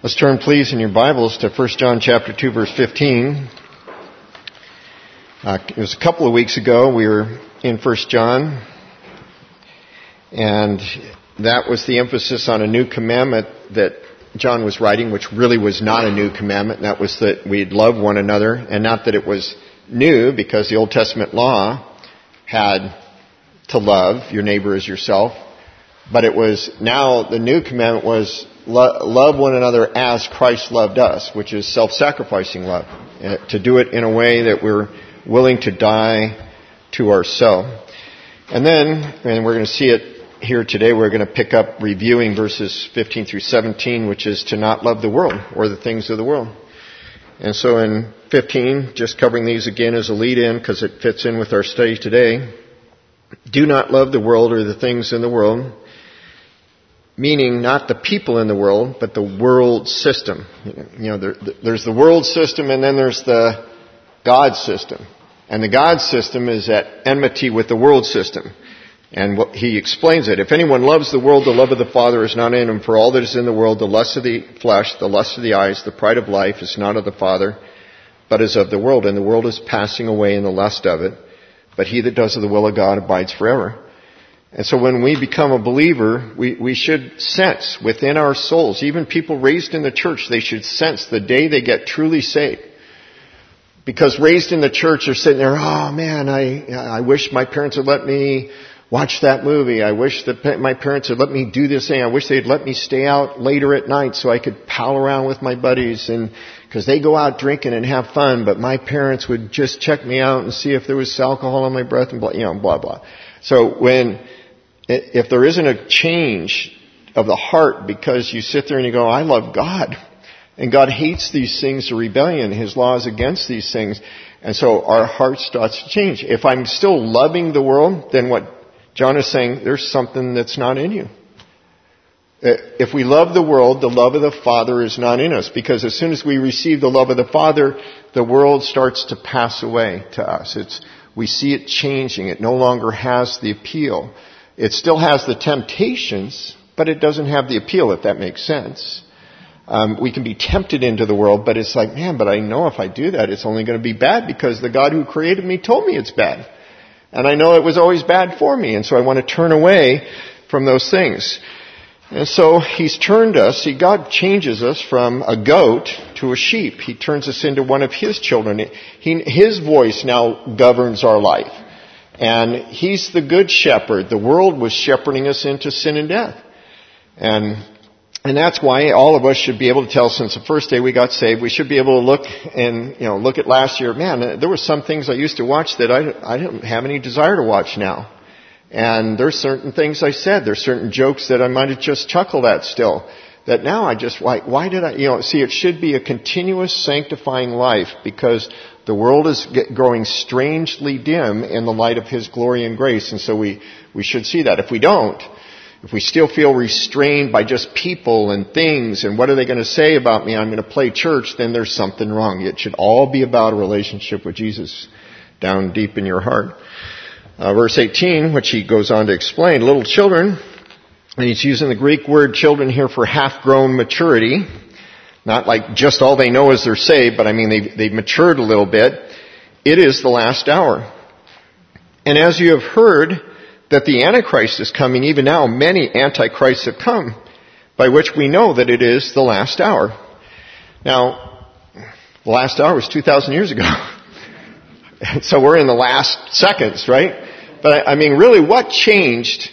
Let's turn, please, in your Bibles to 1 John chapter 2, verse 15. It was a couple of weeks ago we were in 1 John, and that was the emphasis on a new commandment that John was writing, which really was not a new commandment, and that was that we'd love one another, and not that it was new, because the Old Testament law had to love your neighbor as yourself, but it was now the new commandment was love one another as Christ loved us, which is self-sacrificing love, to do it in a way that we're willing to die to ourselves. And we're going to see it here today, we're going to pick up reviewing verses 15 through 17, which is to not love the world or the things of the world. And so in 15, just covering these again as a lead-in because it fits in with our study today, do not love the world or the things in the world, meaning not the people in the world, but the world system. There's the world system, and then there's the God system. And the God system is at enmity with the world system. And he explains it. If anyone loves the world, the love of the Father is not in him. For all that is in the world, the lust of the flesh, the lust of the eyes, the pride of life, is not of the Father, but is of the world. And the world is passing away in the lust of it. But he that does the will of God abides forever. And so when we become a believer, we should sense within our souls, even people raised in the church, they should sense the day they get truly saved. Because raised in the church, they're sitting there, oh man, I wish my parents had let me watch that movie. I wish that my parents had let me do this thing. I wish they'd let me stay out later at night so I could pal around with my buddies, and because they go out drinking and have fun, but my parents would just check me out and see if there was alcohol on my breath and blah, blah. So if there isn't a change of the heart because you sit there and you go, I love God, and God hates these things of rebellion, His law is against these things, and so our heart starts to change. If I'm still loving the world, then what John is saying, there's something that's not in you. If we love the world, the love of the Father is not in us, because as soon as we receive the love of the Father, the world starts to pass away to us. We see it changing. It no longer has the appeal. It still has the temptations, but it doesn't have the appeal, if that makes sense. We can be tempted into the world, but it's like, man, but I know if I do that, it's only going to be bad because the God who created me told me it's bad. And I know it was always bad for me, and so I want to turn away from those things. And so He's turned us, God changes us from a goat to a sheep. He turns us into one of His children. His voice now governs our life. And He's the good shepherd. The world was shepherding us into sin and death. And that's why all of us should be able to tell, since the first day we got saved, we should be able to look at last year. Man, there were some things I used to watch that I don't have any desire to watch now. And there's certain things I said, there's certain jokes that I might have just chuckled at still, that now I just, why did I, see, it should be a continuous sanctifying life, because the world is growing strangely dim in the light of His glory and grace. And so we should see that. If we still feel restrained by just people and things, and what are they going to say about me, I'm going to play church, then there's something wrong. It should all be about a relationship with Jesus down deep in your heart. Verse 18, which he goes on to explain, little children, and he's using the Greek word children here for half-grown maturity. Not like just all they know is they're saved, but I mean they've matured a little bit. It is the last hour. And as you have heard that the Antichrist is coming, even now many Antichrists have come, by which we know that it is the last hour. Now, the last hour was 2,000 years ago. So we're in the last seconds, right? But I mean, really, what changed?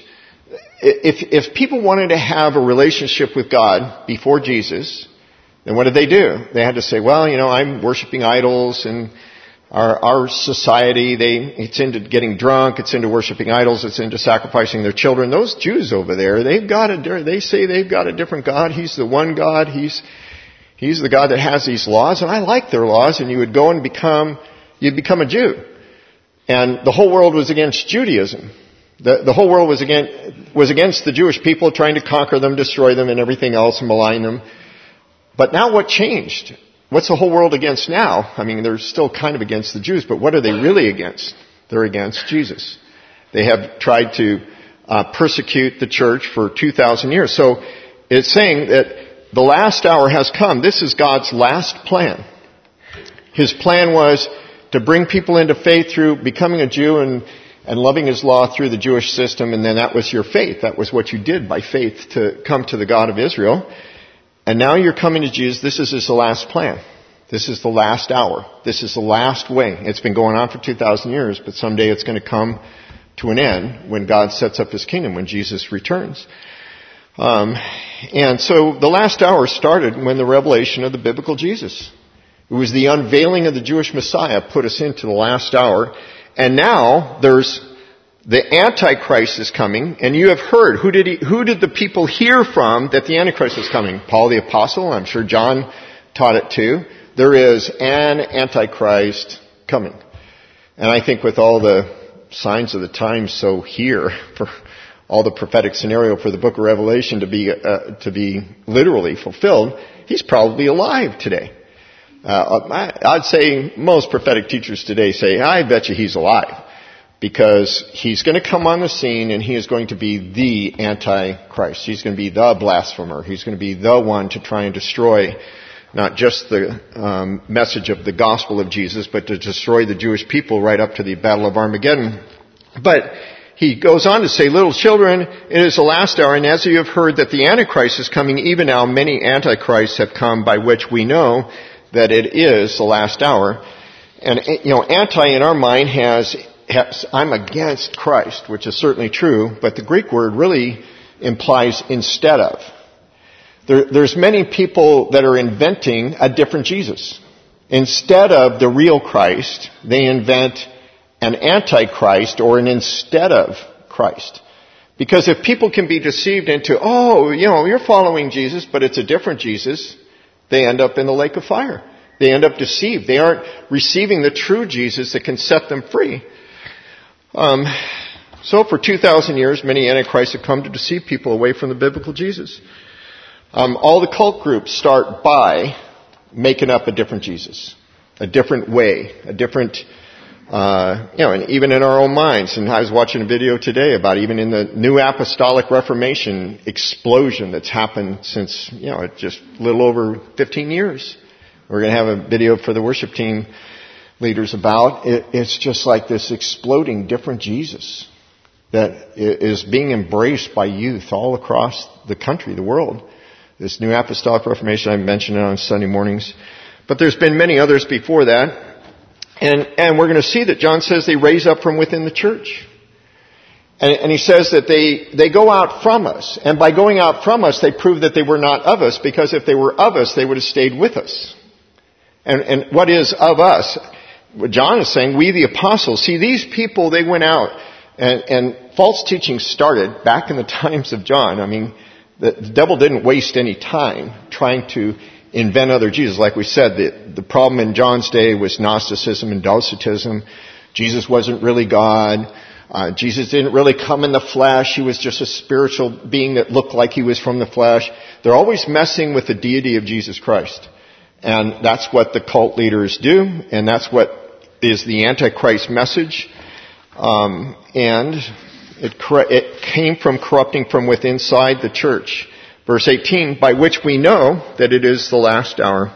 If people wanted to have a relationship with God before Jesus, then what did they do? They had to say, well, I'm worshiping idols, and our society, it's into getting drunk, it's into worshiping idols, it's into sacrificing their children. Those Jews over there, they say they've got a different God. He's the one God. He's the God that has these laws, and I like their laws. And you would go and you'd become a Jew. And the whole world was against Judaism. The whole world was against the Jewish people, trying to conquer them, destroy them, and everything else, and malign them. But now what changed? What's the whole world against now? I mean, they're still kind of against the Jews, but what are they really against? They're against Jesus. They have tried to persecute the church for 2,000 years. So it's saying that the last hour has come. This is God's last plan. His plan was to bring people into faith through becoming a Jew and loving His law through the Jewish system, and then that was your faith. That was what you did by faith to come to the God of Israel. And now you're coming to Jesus. This is His last plan. This is the last hour. This is the last way. It's been going on for 2,000 years, but someday it's going to come to an end when God sets up His kingdom, when Jesus returns. And so the last hour started when the revelation of the biblical Jesus. It was the unveiling of the Jewish Messiah put us into the last hour. And now there's the Antichrist is coming, and you have heard. Who did the people hear from that the Antichrist is coming? Paul the Apostle. I'm sure John taught it too. There is an Antichrist coming. And I think with all the signs of the times so here, for all the prophetic scenario for the book of Revelation to be literally fulfilled, he's probably alive today. I'd say most prophetic teachers today say, I bet you he's alive. Because he's going to come on the scene and he is going to be the Antichrist. He's going to be the blasphemer. He's going to be the one to try and destroy not just the message of the gospel of Jesus, but to destroy the Jewish people right up to the Battle of Armageddon. But he goes on to say, little children, it is the last hour, and as you have heard that the Antichrist is coming, even now many Antichrists have come, by which we know that it is the last hour. And, anti in our mind has I'm against Christ, which is certainly true, but the Greek word really implies instead of. There's many people that are inventing a different Jesus. Instead of the real Christ, they invent an antichrist or an instead of Christ. Because if people can be deceived into, you're following Jesus, but it's a different Jesus, they end up in the lake of fire. They end up deceived. They aren't receiving the true Jesus that can set them free. So for 2,000 years, many antichrists have come to deceive people away from the biblical Jesus. All the cult groups start by making up a different Jesus, a different way, a different, and even in our own minds. And I was watching a video today about even in the New Apostolic Reformation explosion that's happened since, just a little over 15 years. We're going to have a video for the worship team leaders about. It's just like this exploding different Jesus that is being embraced by youth all across the country, the world. This New Apostolic Reformation, I mentioned it on Sunday mornings. But there's been many others before that. And we're going to see that John says they raise up from within the church. And he says that they go out from us. And by going out from us, they prove that they were not of us, because if they were of us, they would have stayed with us. And what is of us? What John is saying, we the apostles. See, these people, they went out and false teaching started back in the times of John. I mean, the devil didn't waste any time trying to invent other Jesus. Like we said, the problem in John's day was Gnosticism and Docetism. Jesus wasn't really God. Jesus didn't really come in the flesh. He was just a spiritual being that looked like he was from the flesh. They're always messing with the deity of Jesus Christ. And that's what the cult leaders do. And that's what is the Antichrist message. And it came from corrupting from within inside the church. Verse 18, by which we know that it is the last hour.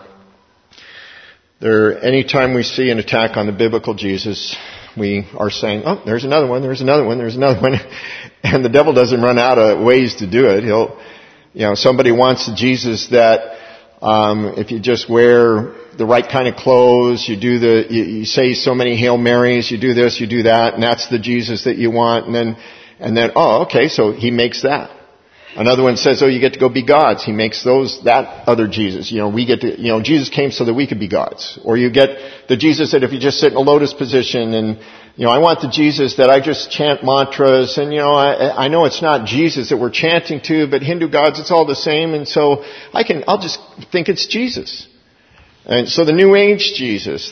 Anytime we see an attack on the biblical Jesus, we are saying, there's another one, there's another one, there's another one. And the devil doesn't run out of ways to do it. Somebody wants a Jesus that, if you just wear the right kind of clothes, you say so many Hail Marys, you do this, you do that, and that's the Jesus that you want, and then, okay, so he makes that. Another one says, you get to go be gods. He makes that other Jesus. Jesus came so that we could be gods. Or you get the Jesus that if you just sit in a lotus position and, I want the Jesus that I just chant mantras and, I know it's not Jesus that we're chanting to, but Hindu gods, it's all the same. And so I'll just think it's Jesus. And so the New Age Jesus,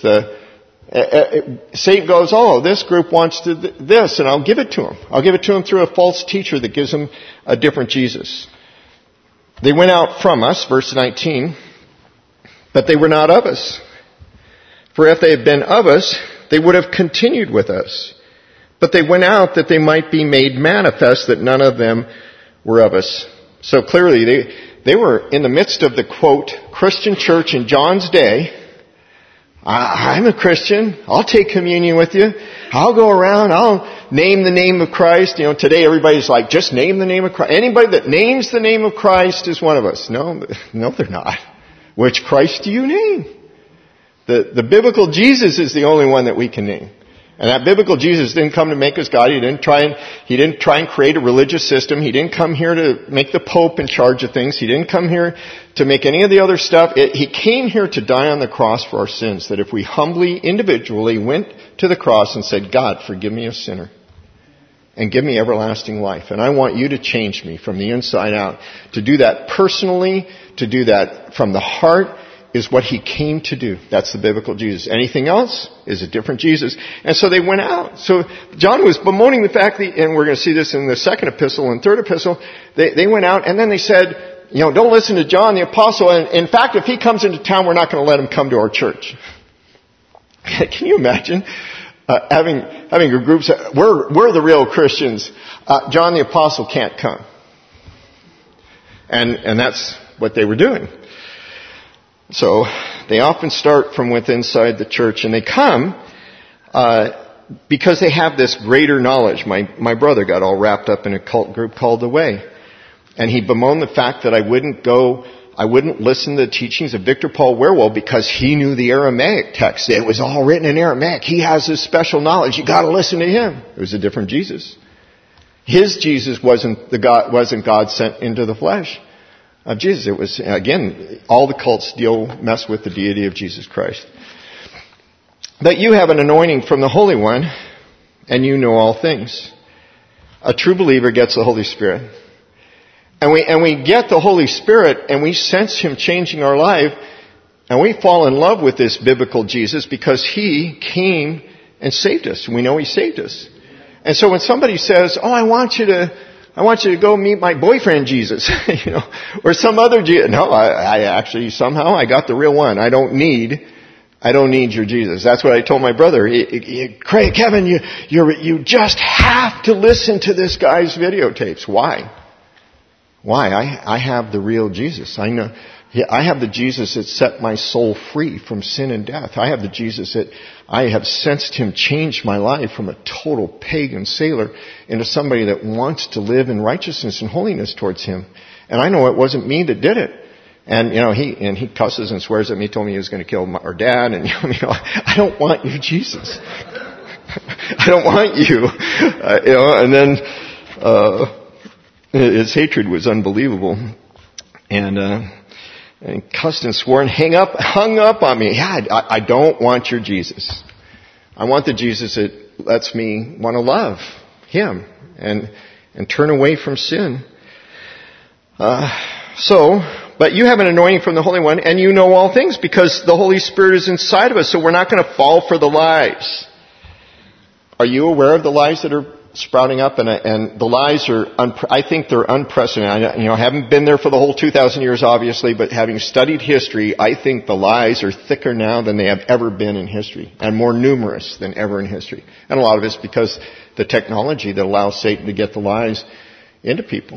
Satan goes, this group wants this, and I'll give it to him. I'll give it to him through a false teacher that gives him a different Jesus. They went out from us, verse 19, but they were not of us. For if they had been of us, they would have continued with us. But they went out that they might be made manifest that none of them were of us. So clearly, They were in the midst of the, quote, Christian church in John's day. I'm a Christian. I'll take communion with you. I'll go around. I'll name the name of Christ. Today everybody's like, just name the name of Christ. Anybody that names the name of Christ is one of us. No, they're not. Which Christ do you name? The biblical Jesus is the only one that we can name. And that biblical Jesus didn't come to make us God. He didn't try and create a religious system. He didn't come here to make the Pope in charge of things. He didn't come here to make any of the other stuff. He came here to die on the cross for our sins. That if we humbly, individually went to the cross and said, God, forgive me a sinner. And give me everlasting life. And I want you to change me from the inside out. To do that personally, to do that from the heart, is what he came to do. That's the biblical Jesus. Anything else is a different Jesus. And so they went out. So John was bemoaning the fact that, and we're going to see this in the second epistle and third epistle, they went out and then they said, don't listen to John the apostle. And in fact, if he comes into town, we're not going to let him come to our church. Can you imagine having a group say, we're the real Christians. John the apostle can't come. And that's what they were doing. So they often start from within inside the church, and they come because they have this greater knowledge. My brother got all wrapped up in a cult group called The Way, and he bemoaned the fact that I wouldn't listen to the teachings of Victor Paul Wierwille because he knew the Aramaic text. It was all written in Aramaic. He has this special knowledge. You got to listen to him. It was a different Jesus. His Jesus wasn't God sent into the flesh of Jesus. It was, again, all the cults mess with the deity of Jesus Christ. That you have an anointing from the Holy One, and you know all things. A true believer gets the Holy Spirit. And we get the Holy Spirit, and we sense Him changing our life, and we fall in love with this biblical Jesus because He came and saved us. We know He saved us. And so when somebody says, I want you to go meet my boyfriend Jesus, or some other Jesus. No, I actually somehow I got the real one. I don't need your Jesus. That's what I told my brother. Kevin, you just have to listen to this guy's videotapes. Why? I have the real Jesus. I know. I have the Jesus that set my soul free from sin and death. I have the Jesus that I have sensed Him change my life from a total pagan sailor into somebody that wants to live in righteousness and holiness towards Him. And I know it wasn't me that did it. And, he cusses and swears at me, told me he was going to kill our dad. And, I don't want you, Jesus. I don't want you. And then, his hatred was unbelievable. And cussed and swore and hung up on me. Yeah, I don't want your Jesus. I want the Jesus that lets me want to love Him and turn away from sin. But you have an anointing from the Holy One, and you know all things because the Holy Spirit is inside of us, so we're not going to fall for the lies. Are you aware of the lies that are sprouting up? And the lies are, I think they're unprecedented. I haven't been there for the whole 2,000 years, obviously, but having studied history, I think the lies are thicker now than they have ever been in history, and more numerous than ever in history. And a lot of it's because the technology that allows Satan to get the lies into people.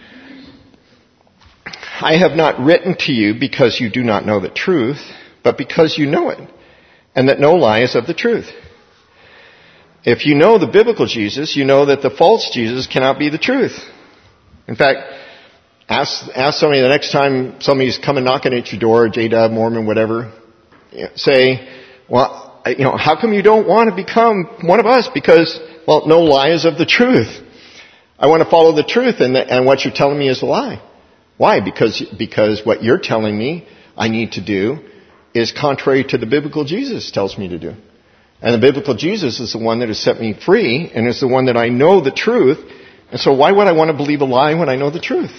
I have not written to you because you do not know the truth, but because you know it, and that no lie is of the truth. If you know the biblical Jesus, you know that the false Jesus cannot be the truth. In fact, ask somebody the next time somebody's coming knocking at your door, J-Dub, Mormon, whatever, say, well, how come you don't want to become one of us? Because, no lie is of the truth. I want to follow the truth, and what you're telling me is a lie. Why? Because what you're telling me I need to do is contrary to the biblical Jesus tells me to do. And the biblical Jesus is the one that has set me free and is the one that I know the truth. And so why would I want to believe a lie when I know the truth?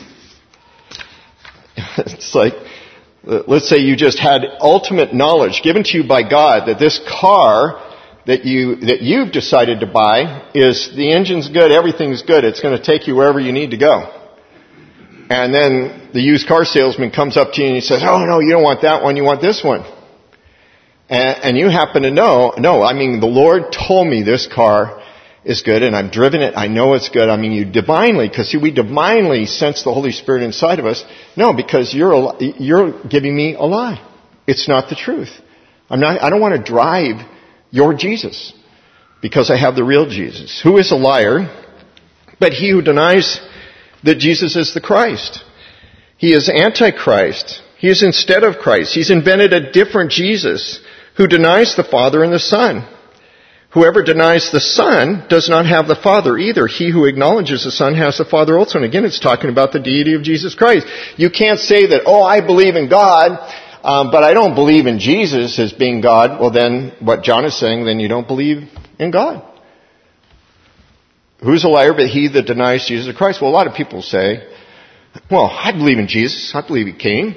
It's like, let's say you just had ultimate knowledge given to you by God that this car that you've decided to buy is, the engine's good, everything's good, it's going to take you wherever you need to go. And then the used car salesman comes up to you and he says, oh no, you don't want that one, you want this one. And you happen to know, the Lord told me this car is good, and I've driven it, I know it's good. I mean, you divinely, because we divinely sense the Holy Spirit inside of us. No, because you're giving me a lie. It's not the truth. I don't want to drive your Jesus, because I have the real Jesus. Who is a liar but he who denies that Jesus is the Christ? He is Antichrist. He is instead of Christ. He's invented a different Jesus who denies the Father and the Son. Whoever denies the Son does not have the Father either. He who acknowledges the Son has the Father also. And again, it's talking about the deity of Jesus Christ. You can't say that, I believe in God, but I don't believe in Jesus as being God. Well, then, what John is saying, then you don't believe in God. Who's a liar but he that denies Jesus Christ? Well, a lot of people say, I believe in Jesus. I believe he came.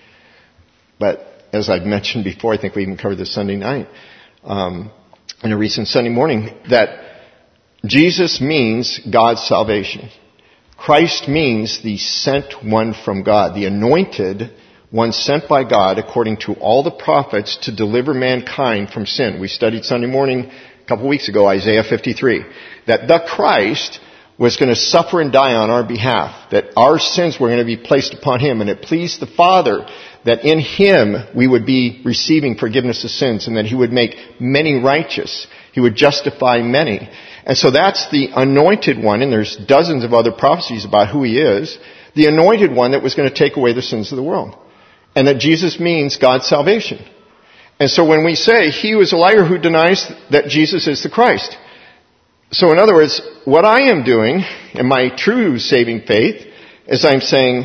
But as I've mentioned before, I think we even covered this Sunday night, in a recent Sunday morning, that Jesus means God's salvation. Christ means the sent one from God, the anointed one sent by God according to all the prophets to deliver mankind from sin. We studied Sunday morning a couple weeks ago, Isaiah 53, that the Christ was going to suffer and die on our behalf, that our sins were going to be placed upon him, and it pleased the Father that in him we would be receiving forgiveness of sins, and that he would make many righteous. He would justify many. And so that's the anointed one, and there's dozens of other prophecies about who he is, the anointed one that was going to take away the sins of the world. And that Jesus means God's salvation. And so when we say, he who is a liar who denies that Jesus is the Christ. So in other words, what I am doing in my true saving faith is I'm saying,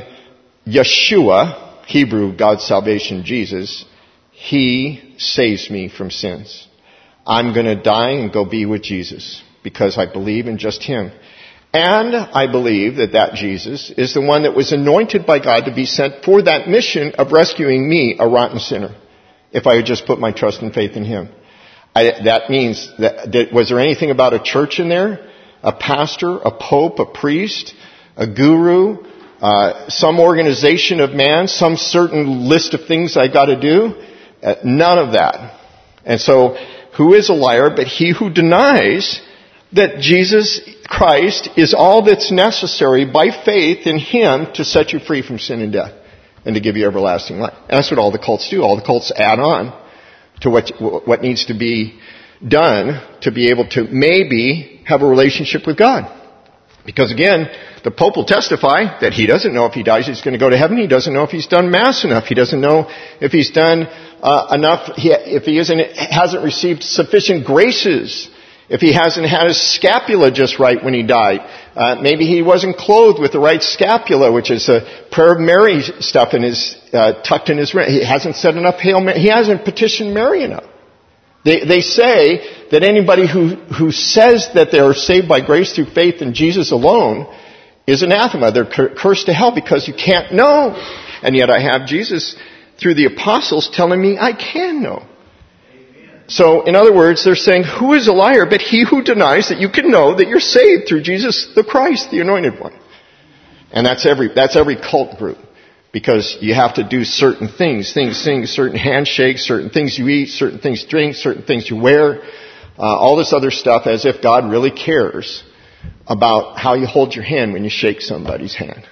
Yeshua, Hebrew, God's salvation, Jesus, he saves me from sins. I'm going to die and go be with Jesus because I believe in just him. And I believe that Jesus is the one that was anointed by God to be sent for that mission of rescuing me, a rotten sinner, if I would just put my trust and faith in him. That means that was there anything about a church in there? A pastor, a pope, a priest, a guru, some organization of man, some certain list of things I got to do? None of that. And so, who is a liar but he who denies that Jesus Christ is all that's necessary by faith in him to set you free from sin and death and to give you everlasting life. And that's what all the cults do. All the cults add on to what needs to be done to be able to maybe have a relationship with God. Because again, the Pope will testify that he doesn't know if he dies he's going to go to heaven. He doesn't know if he's done Mass enough. He doesn't know if he's done enough, if he hasn't received sufficient graces, if he hasn't had his scapula just right when he died. Maybe he wasn't clothed with the right scapula, which is a prayer of Mary stuff in his, tucked in his, he hasn't said enough Hail Mary, he hasn't petitioned Mary enough. They say that anybody who says that they are saved by grace through faith in Jesus alone is anathema. They're cursed to hell because you can't know. And yet I have Jesus through the apostles telling me I can know. So, in other words, they're saying, who is a liar but he who denies that you can know that you're saved through Jesus the Christ, the anointed one. And that's every cult group. Because you have to do certain things, certain handshakes, certain things you eat, certain things you drink, certain things you wear, all this other stuff as if God really cares about how you hold your hand when you shake somebody's hand.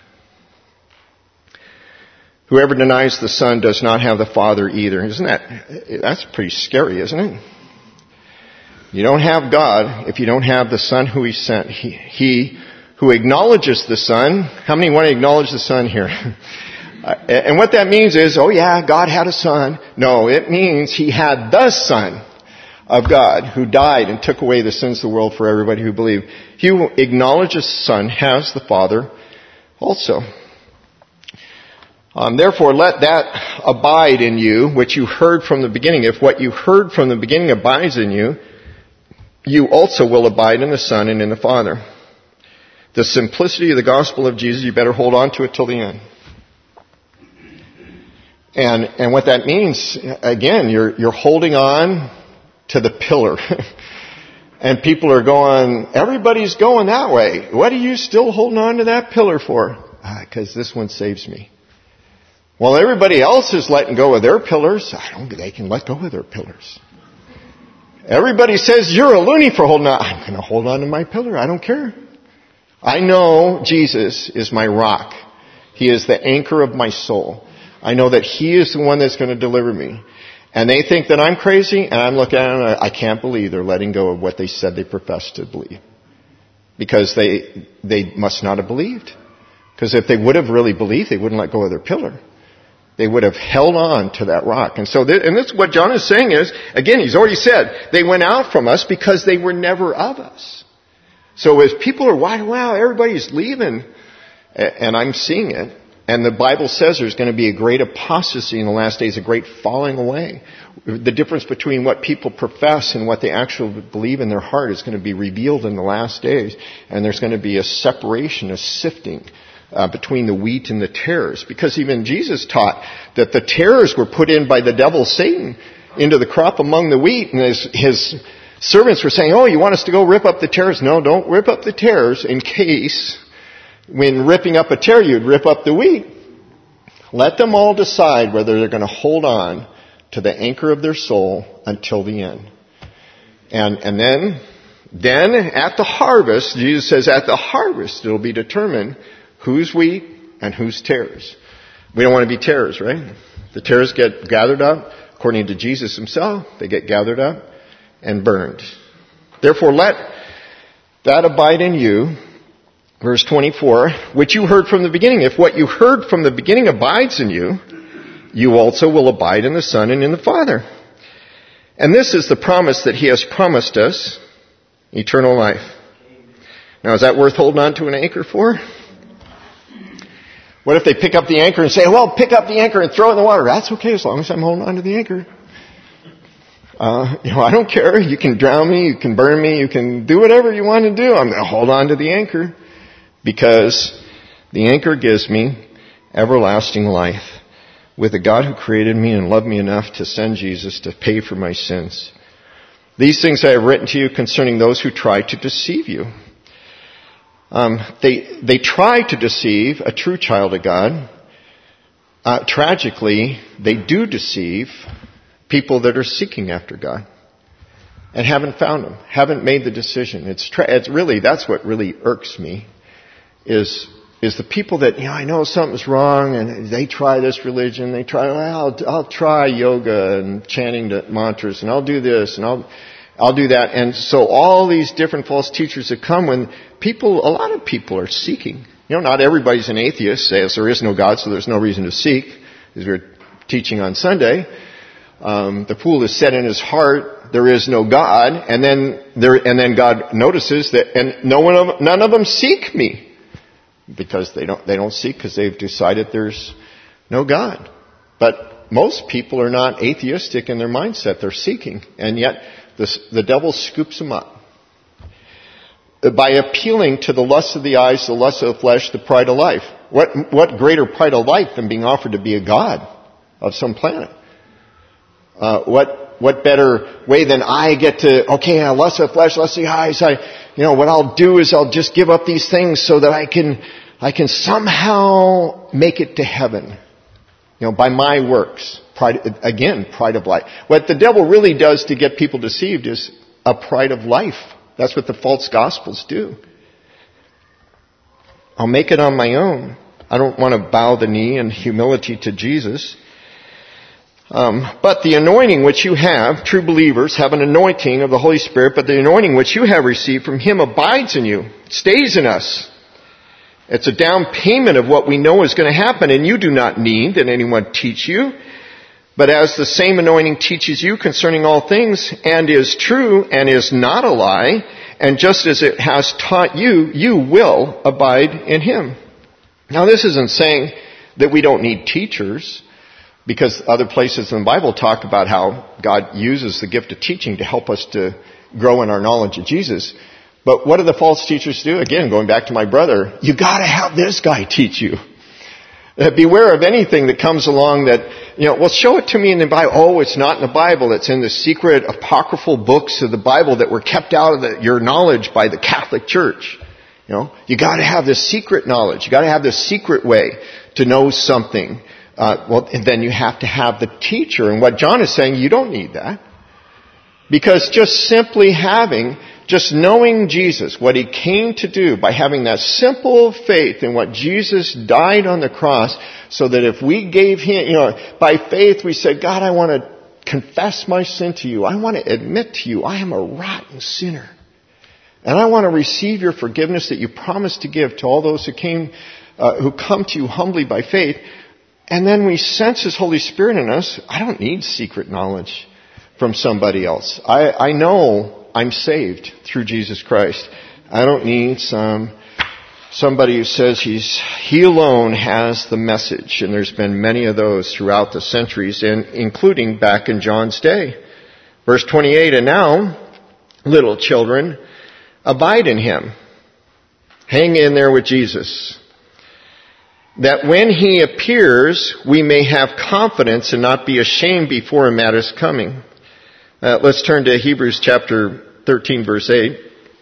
Whoever denies the Son does not have the Father either. That's pretty scary, isn't it? You don't have God if you don't have the Son who he sent. He who acknowledges the Son, how many want to acknowledge the Son here? And what that means is, God had a son. No, it means he had the Son of God who died and took away the sins of the world for everybody who believed. He who acknowledges the Son has the Father also. Therefore, let that abide in you, which you heard from the beginning. If what you heard from the beginning abides in you, you also will abide in the Son and in the Father. The simplicity of the gospel of Jesus, you better hold on to it till the end. And what that means, again, you're holding on to the pillar. And people are going, everybody's going that way. What are you still holding on to that pillar for? Because this one saves me. Well, everybody else is letting go of their pillars. They can let go of their pillars. Everybody says, you're a loony for holding on. I'm going to hold on to my pillar. I don't care. I know Jesus is my rock. He is the anchor of my soul. I know that He is the one that's going to deliver me. And they think that I'm crazy, and I'm looking at them and I can't believe they're letting go of what they said they professed to believe. Because they must not have believed. Because if they would have really believed, they wouldn't let go of their pillar. They would have held on to that rock. And so, and this is what John is saying is, again, he's already said, they went out from us because they were never of us. So as people are wondering, wow, everybody's leaving, and I'm seeing it, and the Bible says there's going to be a great apostasy in the last days, a great falling away. The difference between what people profess and what they actually believe in their heart is going to be revealed in the last days, and there's going to be a separation, a sifting between the wheat and the tares. Because even Jesus taught that the tares were put in by the devil, Satan, into the crop among the wheat, and his servants were saying, oh, you want us to go rip up the tares? No, don't rip up the tares in case when ripping up a tare, you'd rip up the wheat. Let them all decide whether they're going to hold on to the anchor of their soul until the end. And then at the harvest, Jesus says at the harvest it'll be determined who's wheat and who's tares. We don't want to be tares, right? The tares get gathered up. According to Jesus Himself, they get gathered up and burned. Therefore let that abide in you. Verse 24, which you heard from the beginning. If what you heard from the beginning abides in you, you also will abide in the Son and in the Father. And this is the promise that He has promised us, eternal life. Now, is that worth holding on to an anchor for? What if they pick up the anchor and say, well, pick up the anchor and throw it in the water? That's okay as long as I'm holding on to the anchor. I don't care. You can drown me, you can burn me, you can do whatever you want to do. I'm going to hold on to the anchor. Because the anchor gives me everlasting life with a God who created me and loved me enough to send Jesus to pay for my sins. These things I have written to you concerning those who try to deceive you. They try to deceive a true child of God. Tragically, they do deceive people that are seeking after God and haven't found Him, haven't made the decision. It's really, that's what really irks me. Is the people that, I know something's wrong and they try this religion, they try, I'll try yoga and chanting the mantras and I'll do this and I'll do that. And so all these different false teachers that come when a lot of people are seeking. Not everybody's an atheist, says there is no God, so there's no reason to seek, as we were teaching on Sunday. The fool is set in his heart, there is no God, and then God notices that, and none of them seek me. Because they don't seek because they've decided there's no God. But most people are not atheistic in their mindset. They're seeking. And yet the devil scoops them up. By appealing to the lust of the eyes, the lust of the flesh, the pride of life. What greater pride of life than being offered to be a god of some planet? What better way than I get to, lust of the flesh, lust of the eyes, what I'll do is I'll just give up these things so that I can somehow make it to heaven. By my works. Pride of life. What the devil really does to get people deceived is a pride of life. That's what the false gospels do. I'll make it on my own. I don't want to bow the knee in humility to Jesus. But the anointing which you have, true believers have an anointing of the Holy Spirit, but the anointing which you have received from Him abides in you, stays in us. It's a down payment of what we know is going to happen, and you do not need that anyone teach you. But as the same anointing teaches you concerning all things, and is true and is not a lie, and just as it has taught you, you will abide in Him. Now this isn't saying that we don't need teachers, because other places in the Bible talk about how God uses the gift of teaching to help us to grow in our knowledge of Jesus. But what do the false teachers do? Again, going back to my brother, you gotta have this guy teach you. Beware of anything that comes along that, show it to me in the Bible. Oh, it's not in the Bible. It's in the secret apocryphal books of the Bible that were kept out of your knowledge by the Catholic Church. You gotta have this secret knowledge. You gotta have this secret way to know something. And then you have to have the teacher. And what John is saying, you don't need that. Because just knowing Jesus, what he came to do, by having that simple faith in what Jesus died on the cross, so that if we gave him, by faith we said, God, I want to confess my sin to you. I want to admit to you, I am a rotten sinner. And I want to receive your forgiveness that you promised to give to all those who come to you humbly by faith. And then we sense his Holy Spirit in us. I don't need secret knowledge from somebody else. I know I'm saved through Jesus Christ. I don't need somebody who says he alone has the message. And there's been many of those throughout the centuries, and including back in John's day. Verse 28, and now, little children, abide in him. Hang in there with Jesus. That when he appears, we may have confidence and not be ashamed before him at his coming. Let's turn to Hebrews chapter 13, verse 8.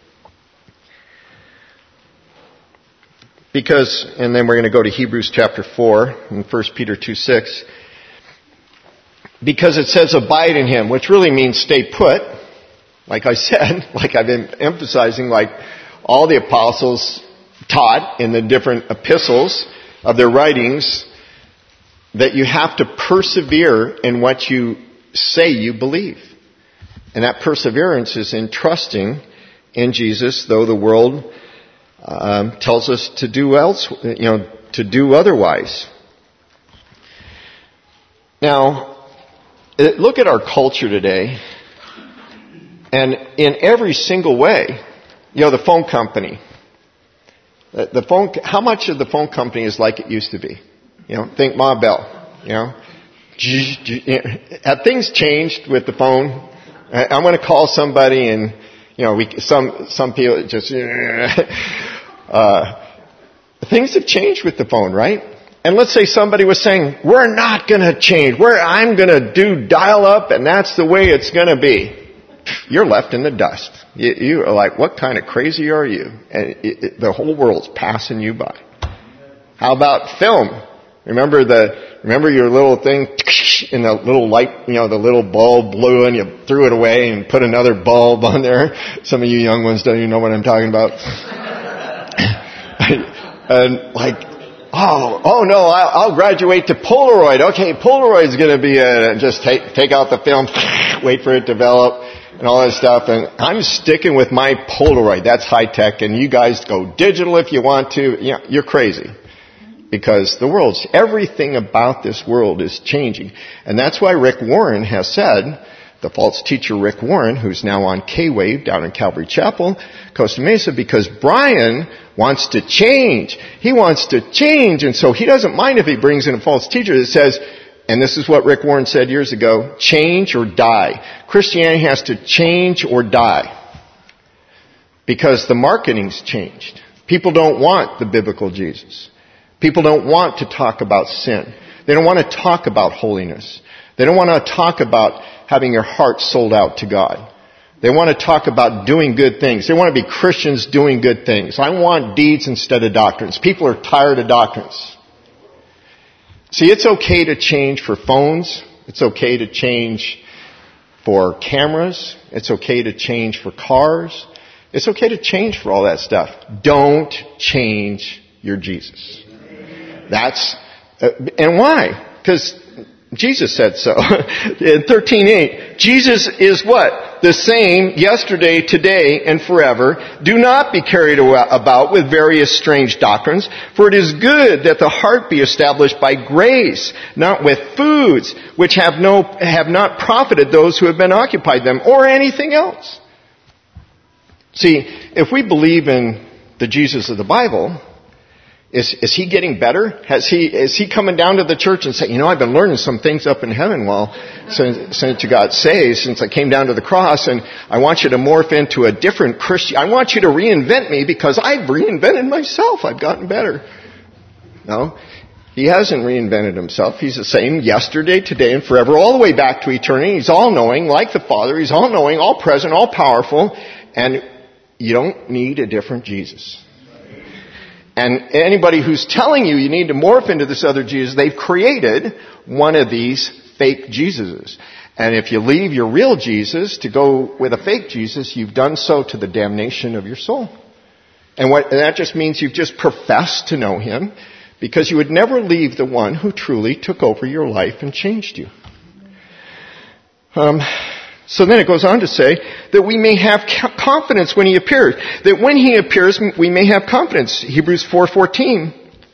And then we're going to go to Hebrews chapter 4 and 1 Peter 2:6. Because it says abide in him, which really means stay put. Like I said, like I've been emphasizing, like all the apostles taught in the different epistles of their writings, that you have to persevere in what you say you believe. And that perseverance is in trusting in Jesus, though the world tells us to do to do otherwise. Now, look at our culture today, and in every single way, the phone company. How much of the phone company is like it used to be? Think Ma Bell. Have things changed with the phone? I'm going to call somebody, and some people just things have changed with the phone, right? And let's say somebody was saying, "We're not going to change. I'm going to do dial up, and that's the way it's going to be." You're left in the dust. You are like, what kind of crazy are you? And the whole world's passing you by. How about film? Remember your little thing, and the little light, the little bulb blew, and you threw it away and put another bulb on there. Some of you young ones don't even know what I'm talking about. And like, oh no, I'll graduate to Polaroid. Okay, Polaroid's going to be just take out the film, wait for it to develop, and all that stuff. And I'm sticking with my Polaroid. That's high tech, and you guys go digital if you want to. You're crazy. Because everything about this world is changing. And that's why Rick Warren has said, the false teacher Rick Warren, who's now on K-Wave down in Calvary Chapel, Costa Mesa, because Brian wants to change. He wants to change, and so he doesn't mind if he brings in a false teacher that says, and this is what Rick Warren said years ago, change or die. Christianity has to change or die. Because the marketing's changed. People don't want the biblical Jesus. People don't want to talk about sin. They don't want to talk about holiness. They don't want to talk about having your heart sold out to God. They want to talk about doing good things. They want to be Christians doing good things. I want deeds instead of doctrines. People are tired of doctrines. See, it's okay to change for phones. It's okay to change for cameras. It's okay to change for cars. It's okay to change for all that stuff. Don't change your Jesus. And why? Because Jesus said so. In 13:8, Jesus is what? The same yesterday, today, and forever. Do not be carried about with various strange doctrines, for it is good that the heart be established by grace, not with foods, which have not profited those who have been occupied them, or anything else. See, if we believe in the Jesus of the Bible, is he getting better? Is he coming down to the church and saying, I've been learning some things up in heaven since you got saved, since I came down to the cross, and I want you to morph into a different Christian. I want you to reinvent me because I've reinvented myself. I've gotten better. No, he hasn't reinvented himself. He's the same yesterday, today, and forever, all the way back to eternity. He's all-knowing, like the Father. He's all-knowing, all-present, all-powerful, and you don't need a different Jesus. And anybody who's telling you need to morph into this other Jesus, they've created one of these fake Jesuses. And if you leave your real Jesus to go with a fake Jesus, you've done so to the damnation of your soul. And that just means you've just professed to know him, because you would never leave the one who truly took over your life and changed you. So then it goes on to say that we may have confidence when he appears. That when he appears, we may have confidence. Hebrews 4:14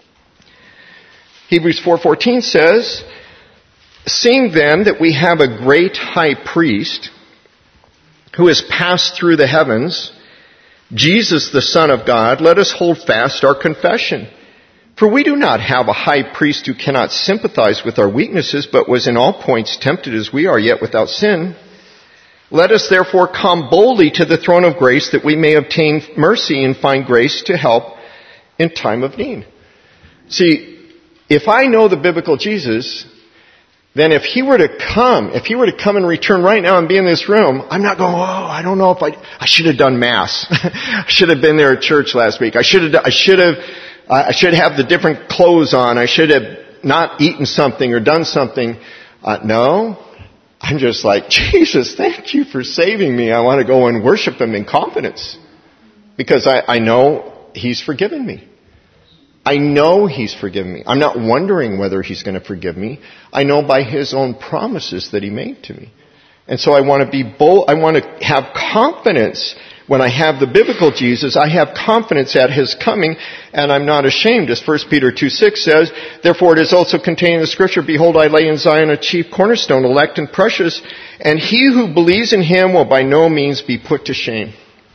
says, seeing then that we have a great high priest who has passed through the heavens, Jesus the Son of God, let us hold fast our confession. For we do not have a high priest who cannot sympathize with our weaknesses, but was in all points tempted as we are, yet without sin. Let us therefore come boldly to the throne of grace, that we may obtain mercy and find grace to help in time of need. See, if I know the biblical Jesus, then if he were to come and return right now and be in this room, I'm not going, I don't know if I should have done Mass. I should have been there at church last week. I should have the different clothes on. I should have not eaten something or done something. No. I'm just like, Jesus, thank you for saving me. I want to go and worship him in confidence. Because I know he's forgiven me. I know he's forgiven me. I'm not wondering whether he's going to forgive me. I know by his own promises that he made to me. And so I want to be bold. I want to have confidence. When I have the biblical Jesus, I have confidence at his coming, and I'm not ashamed. As 1 Peter 2:6 says, therefore it is also contained in the scripture, behold, I lay in Zion a chief cornerstone, elect and precious, and he who believes in him will by no means be put to shame.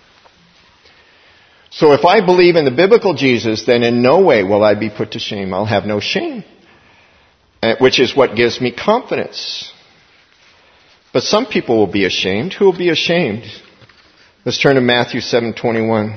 So if I believe in the biblical Jesus, then in no way will I be put to shame. I'll have no shame, which is what gives me confidence. But some people will be ashamed. Who will be ashamed? Let's turn to Matthew 7:21.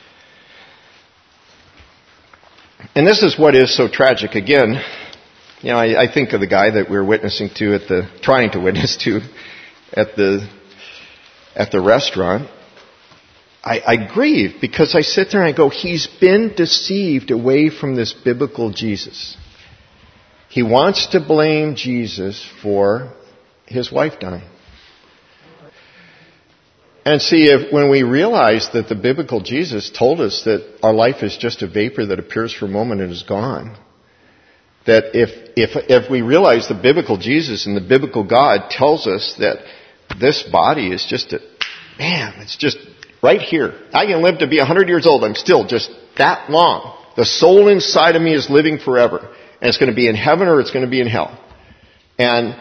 And this is what is so tragic. Again, I think of the guy that we were trying to witness to at the restaurant. I grieve because I sit there and I go, he's been deceived away from this biblical Jesus. He wants to blame Jesus for his wife dying. And see, when we realize that the biblical Jesus told us that our life is just a vapor that appears for a moment and is gone, that if we realize the biblical Jesus and the biblical God tells us that this body is just it's just right here. I can live to be 100 years old. I'm still just that long. The soul inside of me is living forever. And it's going to be in heaven or it's going to be in hell. And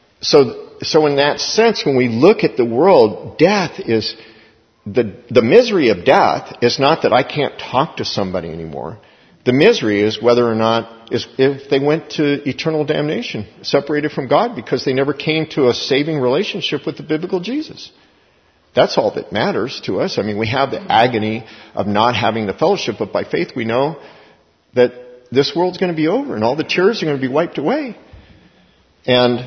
so in that sense, when we look at the world, death is, the misery of death is not that I can't talk to somebody anymore. The misery is whether or not, if they went to eternal damnation, separated from God because they never came to a saving relationship with the biblical Jesus. That's all that matters to us. I mean, we have the agony of not having the fellowship, but by faith we know that this world's going to be over and all the tears are going to be wiped away. And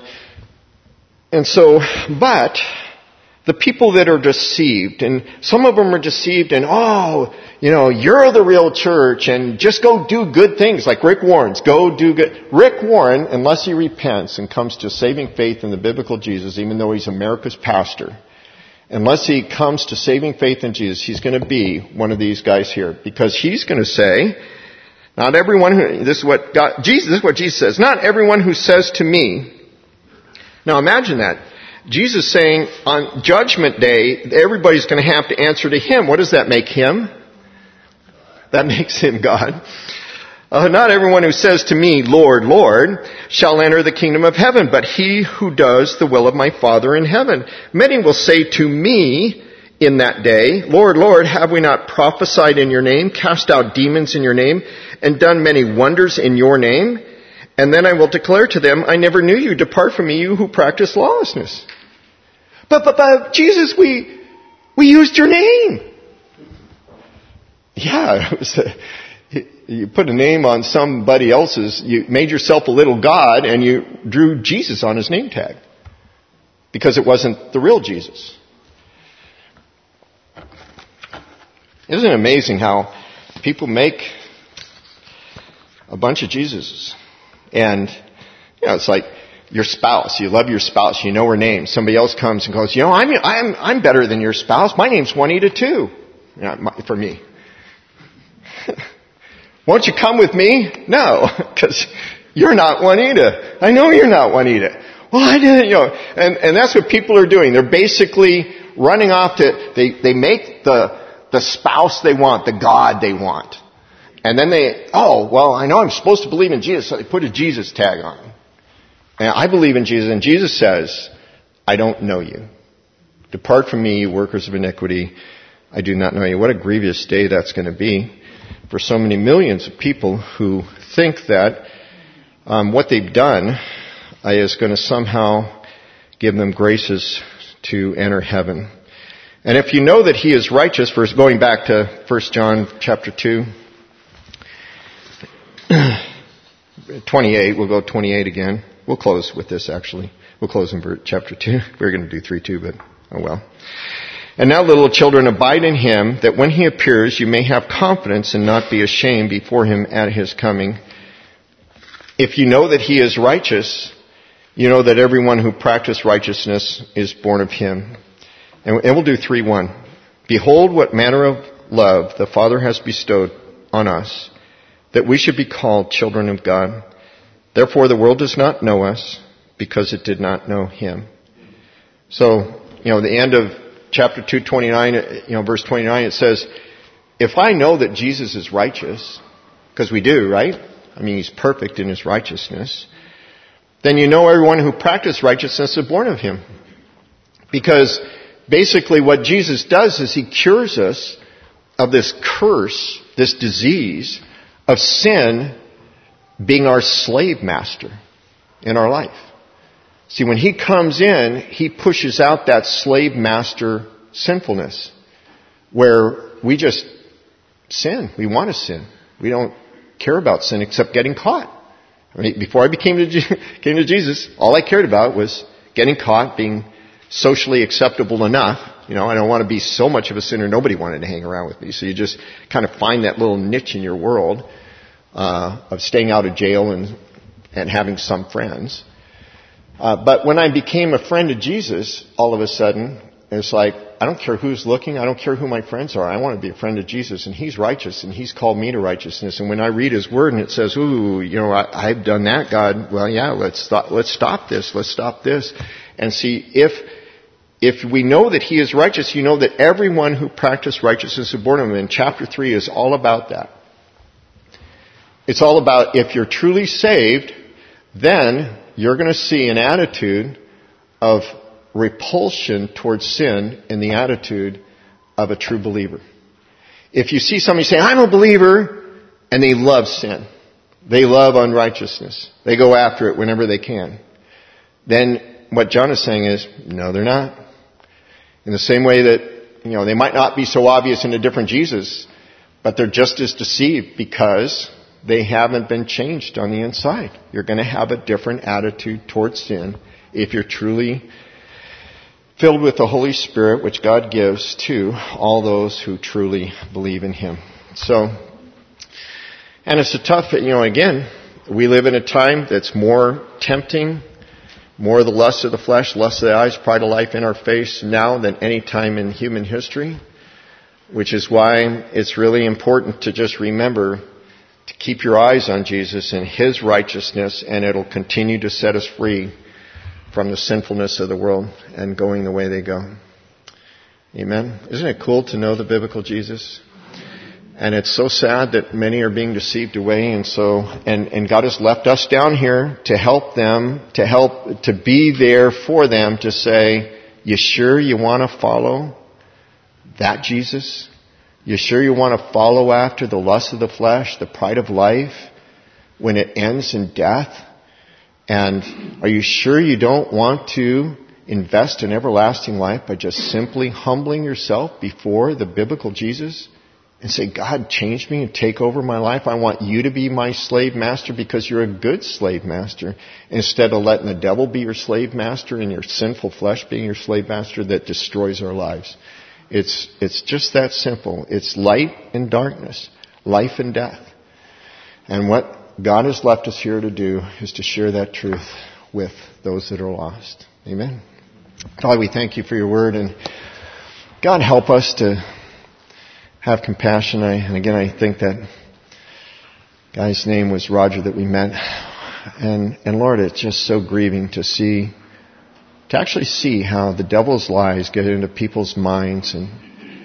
so, but the people that are deceived, and some of them are deceived and, you're the real church and just go do good things like Rick Warren's. Go do good. Rick Warren, unless he repents and comes to saving faith in the biblical Jesus, even though he's America's pastor, unless he comes to saving faith in Jesus, he's going to be one of these guys here. Because he's going to say, not everyone who, this is what Jesus says, not everyone who says to me. Now imagine that. Jesus saying on Judgment Day, everybody's going to have to answer to him. What does that make him? That makes him God. Not everyone who says to me, Lord, Lord, shall enter the kingdom of heaven, but he who does the will of my Father in heaven. Many will say to me in that day, Lord, Lord, have we not prophesied in your name, cast out demons in your name, and done many wonders in your name? And then I will declare to them, I never knew you. Depart from me, you who practice lawlessness. But Jesus, we used your name. Yeah, it was you put a name on somebody else's, you made yourself a little god and you drew Jesus on his name tag. Because it wasn't the real Jesus. Isn't it amazing how people make a bunch of Jesuses? And, it's like, your spouse. You love your spouse. You know her name. Somebody else comes and goes, I'm better than your spouse. My name's Juanita too. For me. Won't you come with me? No, because you're not Juanita. I know you're not Juanita. Well, I didn't, and that's what people are doing. They're basically running off they make the spouse they want, the God they want. And then I know I'm supposed to believe in Jesus, so they put a Jesus tag on. And I believe in Jesus, and Jesus says, I don't know you. Depart from me, you workers of iniquity. I do not know you. What a grievous day that's going to be for so many millions of people who think that what they've done is going to somehow give them graces to enter heaven. And if you know that he is righteous, first going back to 1 John chapter 2, 28, we'll go 28 again. We'll close with this actually. We'll close in chapter 2. We were going to do 3:2, but oh well. And now, little children, abide in him, that when he appears, you may have confidence and not be ashamed before him at his coming. If you know that he is righteous, you know that everyone who practices righteousness is born of him. And we'll do 3:1. Behold, what manner of love the Father has bestowed on us, that we should be called children of God. Therefore, the world does not know us, because it did not know him. So, the end of chapter 2:29, verse 29, it says, if I know that Jesus is righteous, because we do, right? I mean, he's perfect in his righteousness. Then you know everyone who practices righteousness is born of him. Because basically what Jesus does is he cures us of this curse, this disease of sin being our slave master in our life. See, when he comes in, he pushes out that slave master sinfulness where we just sin. We want to sin. We don't care about sin except getting caught. I mean, before I came to Jesus, all I cared about was getting caught, being socially acceptable enough. I don't want to be so much of a sinner nobody wanted to hang around with me. So you just kind of find that little niche in your world of staying out of jail and having some friends. But when I became a friend of Jesus, all of a sudden, it's like, I don't care who's looking. I don't care who my friends are. I want to be a friend of Jesus, and he's righteous, and he's called me to righteousness. And when I read his word and it says, I've done that, God, well, yeah, let's stop this. Let's stop this. And see, if we know that he is righteous, you know that everyone who practices righteousness is born of him. And chapter 3 is all about that. It's all about if you're truly saved, then you're going to see an attitude of repulsion towards sin in the attitude of a true believer. If you see somebody saying, I'm a believer, and they love sin, they love unrighteousness, they go after it whenever they can, then what John is saying is, no, they're not. In the same way that, they might not be so obvious in a different Jesus, but they're just as deceived because they haven't been changed on the inside. You're going to have a different attitude towards sin if you're truly filled with the Holy Spirit, which God gives to all those who truly believe in him. So, and it's a tough, again, we live in a time that's more tempting, more of the lust of the flesh, lust of the eyes, pride of life in our face now than any time in human history, which is why it's really important to just remember to keep your eyes on Jesus and his righteousness, and it'll continue to set us free from the sinfulness of the world and going the way they go. Amen. Isn't it cool to know the biblical Jesus? And it's so sad that many are being deceived away, and God has left us down here to help them, to be there for them, to say, you sure you want to follow that Jesus? You sure you want to follow after the lust of the flesh, the pride of life, when it ends in death? And are you sure you don't want to invest in everlasting life by just simply humbling yourself before the biblical Jesus and say, God, change me and take over my life. I want you to be my slave master because you're a good slave master, instead of letting the devil be your slave master and your sinful flesh being your slave master that destroys our lives. It's just that simple. It's light and darkness, life and death. And what God has left us here to do is to share that truth with those that are lost. Amen. God, we thank you for your word, and God, help us to have compassion. And again, I think that guy's name was Roger that we met. And Lord, it's just so grieving to actually see how the devil's lies get into people's minds and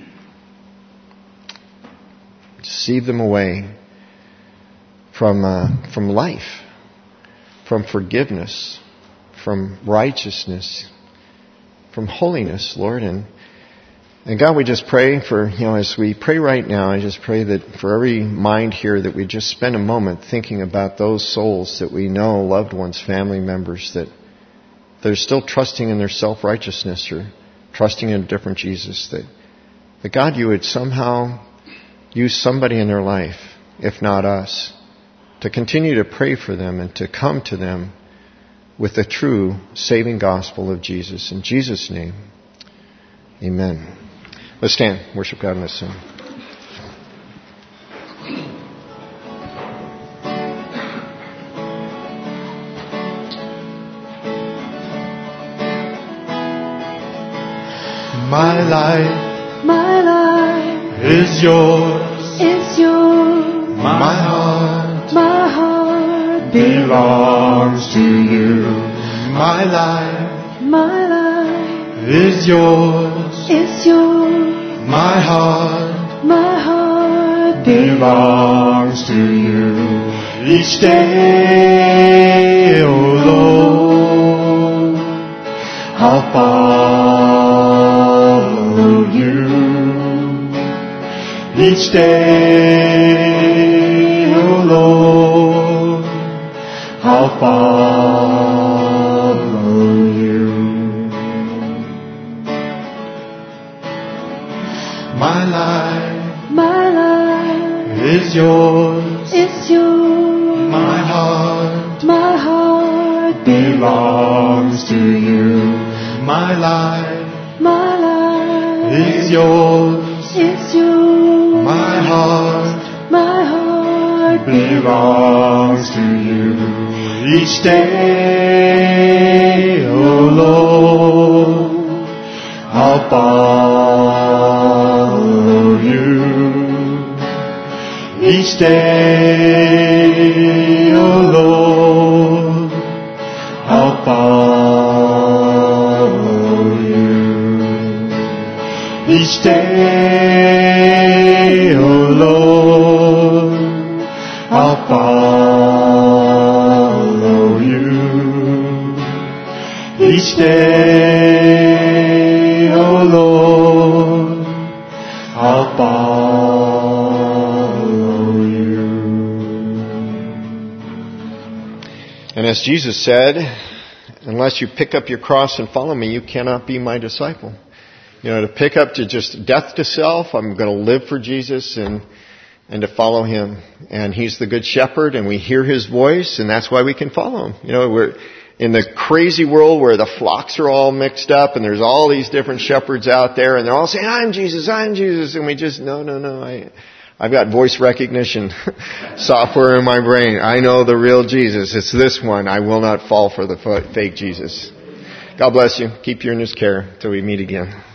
deceive them away from life, from forgiveness, from righteousness, from holiness, Lord. And God, we just pray for, as we pray right now, I just pray that for every mind here that we just spend a moment thinking about those souls that we know, loved ones, family members, that they're still trusting in their self-righteousness or trusting in a different Jesus. That God, you would somehow use somebody in their life, if not us, to continue to pray for them and to come to them with the true saving gospel of Jesus. In Jesus' name, amen. Let's stand, worship God in this song. My life is yours. My heart belongs to you. My life is yours. My heart belongs to you. Each day, oh Lord, I'll follow you. Each day, oh Lord, I'll follow you. My life is yours. My heart belongs to you. My life is yours. My heart belongs to you. Each day, oh Lord, I'll follow you. Each day, oh Lord, I'll follow you. Each day, oh Lord, I'll follow you. Each day, oh Lord, I'll follow you. And as Jesus said, unless you pick up your cross and follow me, you cannot be my disciple. To pick up to just death to self, I'm going to live for Jesus and to follow Him. And He's the good shepherd, and we hear His voice, and that's why we can follow Him. We're in the crazy world where the flocks are all mixed up, and there's all these different shepherds out there, and they're all saying, I'm Jesus, and we just, no, I've got voice recognition software in my brain. I know the real Jesus. It's this one. I will not fall for the fake Jesus. God bless you. Keep you in His care till we meet again.